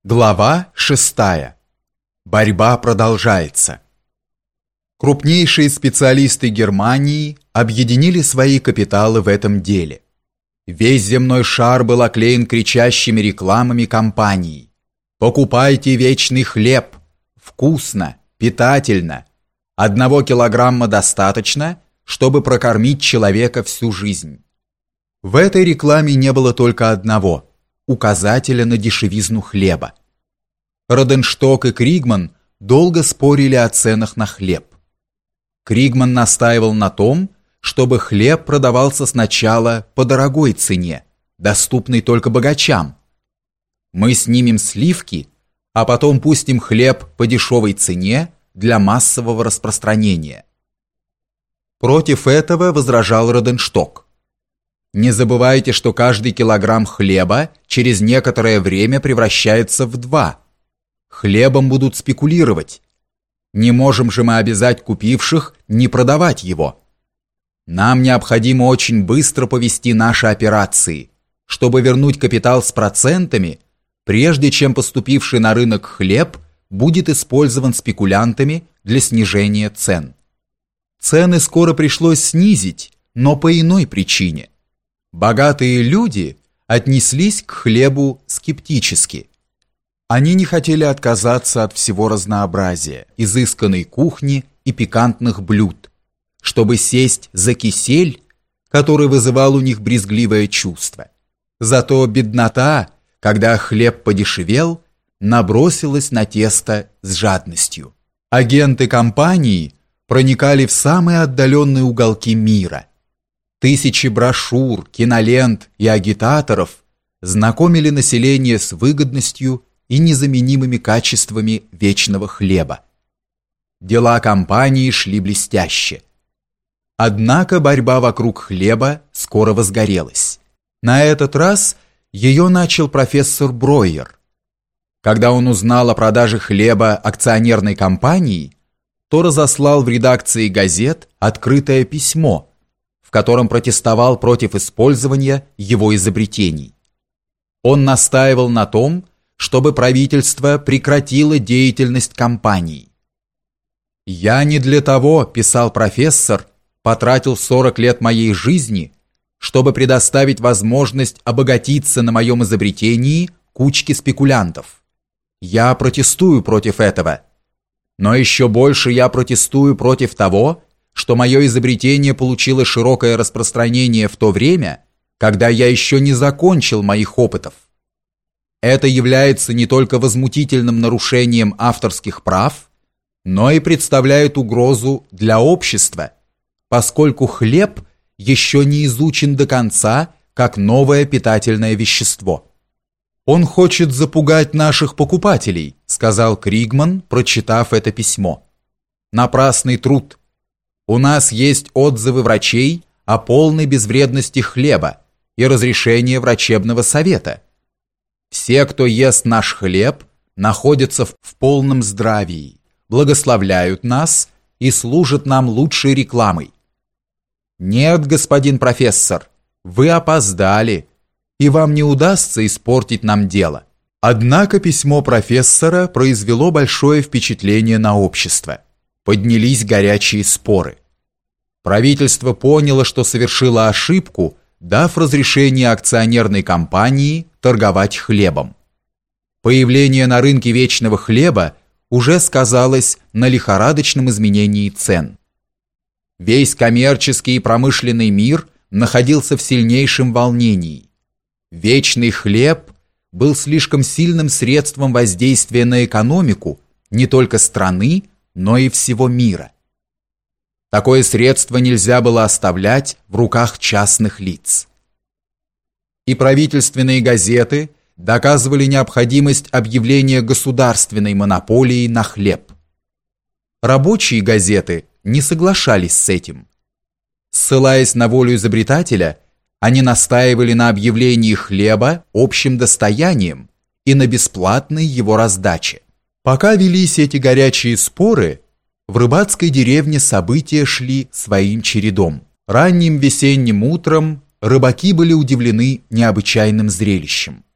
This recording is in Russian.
Глава 6. Борьба продолжается. Крупнейшие специалисты Германии объединили свои капиталы в этом деле. Весь земной шар был оклеен кричащими рекламами компаний. «Покупайте вечный хлеб! Вкусно! Питательно! 1 килограмма достаточно, чтобы прокормить человека всю жизнь». В этой рекламе не было только одного – указателя на дешевизну хлеба. Роденшток и Кригман долго спорили о ценах на хлеб. Кригман настаивал на том, чтобы хлеб продавался сначала по дорогой цене, доступной только богачам. Мы снимем сливки, а потом пустим хлеб по дешевой цене для массового распространения. Против этого возражал Роденшток. Не забывайте, что каждый килограмм хлеба через некоторое время превращается в 2. Хлебом будут спекулировать. Не можем же мы обязать купивших не продавать его. Нам необходимо очень быстро повести наши операции, чтобы вернуть капитал с процентами, прежде чем поступивший на рынок хлеб будет использован спекулянтами для снижения цен. Цены скоро пришлось снизить, но по иной причине. Богатые люди отнеслись к хлебу скептически. Они не хотели отказаться от всего разнообразия, изысканной кухни и пикантных блюд, чтобы сесть за кисель, который вызывал у них брезгливое чувство. Зато беднота, когда хлеб подешевел, набросилась на тесто с жадностью. Агенты компании проникали в самые отдаленные уголки мира. Тысячи брошюр, кинолент и агитаторов знакомили население с выгодностью и незаменимыми качествами вечного хлеба. Дела компании шли блестяще. Однако борьба вокруг хлеба скоро возгорелась. На этот раз ее начал профессор Бройер. Когда он узнал о продаже хлеба акционерной компании, то разослал в редакции газет открытое письмо, в котором протестовал против использования его изобретений. Он настаивал на том, чтобы правительство прекратило деятельность компаний. «Я не для того, – писал профессор, – потратил 40 лет моей жизни, чтобы предоставить возможность обогатиться на моем изобретении кучке спекулянтов. Я протестую против этого. Но еще больше я протестую против того, что мое изобретение получило широкое распространение в то время, когда я еще не закончил моих опытов. Это является не только возмутительным нарушением авторских прав, но и представляет угрозу для общества, поскольку хлеб еще не изучен до конца как новое питательное вещество». «Он хочет запугать наших покупателей», – сказал Кригман, прочитав это письмо. «Напрасный труд. У нас есть отзывы врачей о полной безвредности хлеба и разрешение врачебного совета. Все, кто ест наш хлеб, находятся в полном здравии, благословляют нас и служат нам лучшей рекламой. Нет, господин профессор, вы опоздали, и вам не удастся испортить нам дело». Однако письмо профессора произвело большое впечатление на общество. Поднялись горячие споры. Правительство поняло, что совершило ошибку, дав разрешение акционерной компании торговать хлебом. Появление на рынке вечного хлеба уже сказалось на лихорадочном изменении цен. Весь коммерческий и промышленный мир находился в сильнейшем волнении. Вечный хлеб был слишком сильным средством воздействия на экономику не только страны, но и всего мира. Такое средство нельзя было оставлять в руках частных лиц. И правительственные газеты доказывали необходимость объявления государственной монополии на хлеб. Рабочие газеты не соглашались с этим. Ссылаясь на волю изобретателя, они настаивали на объявлении хлеба общим достоянием и на бесплатной его раздаче. Пока велись эти горячие споры, в рыбацкой деревне события шли своим чередом. Ранним весенним утром рыбаки были удивлены необычайным зрелищем.